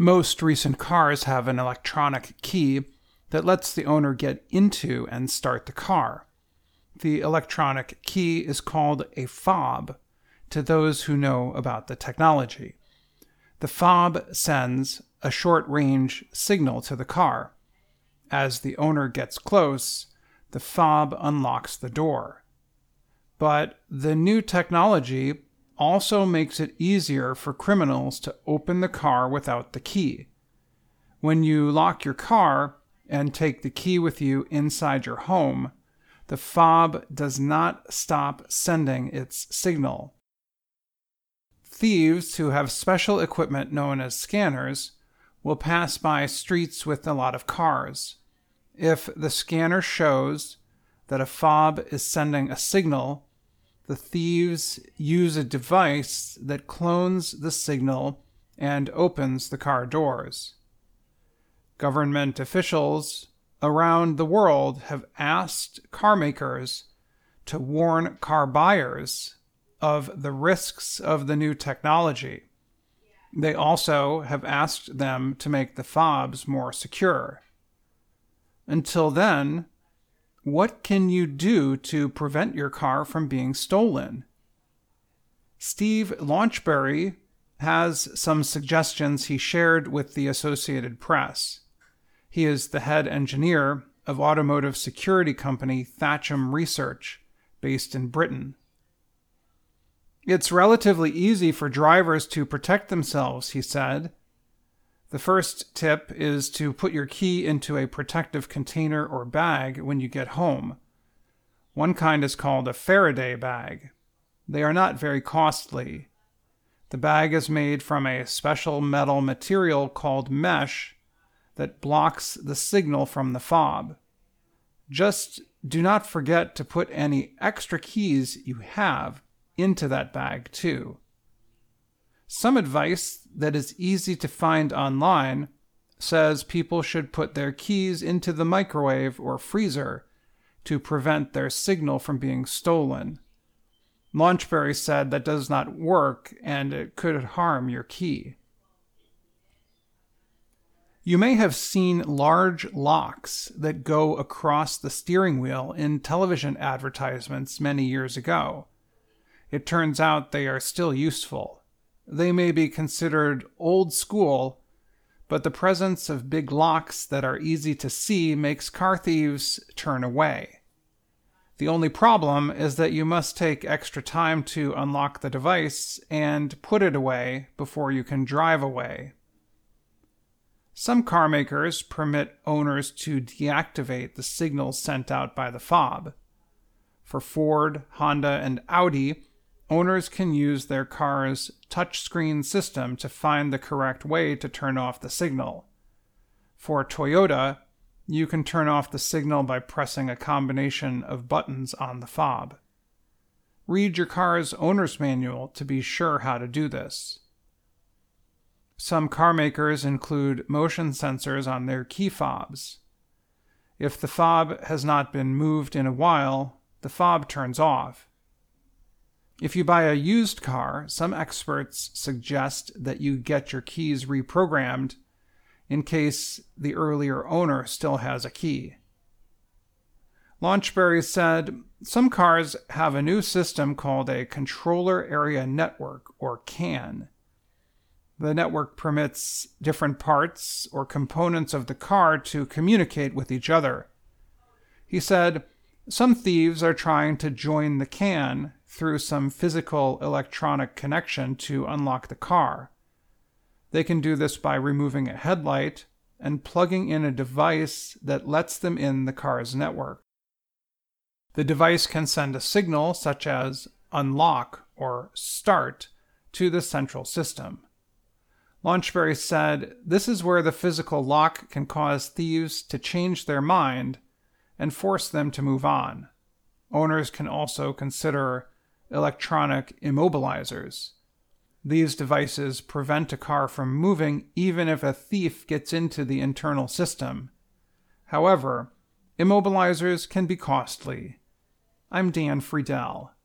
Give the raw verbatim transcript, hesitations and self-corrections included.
Most recent cars have an electronic key that lets the owner get into and start the car. The electronic key is called a fob to those who know about the technology. The fob sends a short-range signal to the car. As the owner gets close, the fob unlocks the door. But the new technology also makes it easier for criminals to open the car without the key. When you lock your car and take the key with you inside your home, the fob does not stop sending its signal. Thieves who have special equipment known as scanners will pass by streets with a lot of cars. If the scanner shows that a fob is sending a signal, the thieves use a device that clones the signal and opens the car doors. Government officials around the world have asked car makers to warn car buyers of the risks of the new technology. They also have asked them to make the fobs more secure. Until then, what can you do to prevent your car from being stolen? Steve Launchbury has some suggestions he shared with the Associated Press. He is the head engineer of automotive security company Thatcham Research, based in Britain. It's relatively easy for drivers to protect themselves, he said. The first tip is to put your key into a protective container or bag when you get home. One kind is called a Faraday bag. They are not very costly. The bag is made from a special metal material called mesh that blocks the signal from the fob. Just do not forget to put any extra keys you have into that bag too. Some advice that is easy to find online says people should put their keys into the microwave or freezer to prevent their signal from being stolen. Launchbury said that does not work and it could harm your key. You may have seen large locks that go across the steering wheel in television advertisements many years ago. It turns out they are still useful. They may be considered old school, but the presence of big locks that are easy to see makes car thieves turn away. The only problem is that you must take extra time to unlock the device and put it away before you can drive away. Some car makers permit owners to deactivate the signals sent out by the fob. For Ford, Honda, and Audi, owners can use their car's touchscreen system to find the correct way to turn off the signal. For Toyota, you can turn off the signal by pressing a combination of buttons on the fob. Read your car's owner's manual to be sure how to do this. Some car makers include motion sensors on their key fobs. If the fob has not been moved in a while, the fob turns off. If you buy a used car, some experts suggest that you get your keys reprogrammed in case the earlier owner still has a key. Launchbury said, some cars have a new system called a Controller Area Network, or C A N. The network permits different parts or components of the car to communicate with each other. He said, some thieves are trying to join the C A N through some physical electronic connection to unlock the car. They can do this by removing a headlight and plugging in a device that lets them in the car's network. The device can send a signal such as unlock or start to the central system. Launchbury said, this is where the physical lock can cause thieves to change their mind and force them to move on. Owners can also consider electronic immobilizers. These devices prevent a car from moving even if a thief gets into the internal system. However, immobilizers can be costly. I'm Dan Friedel.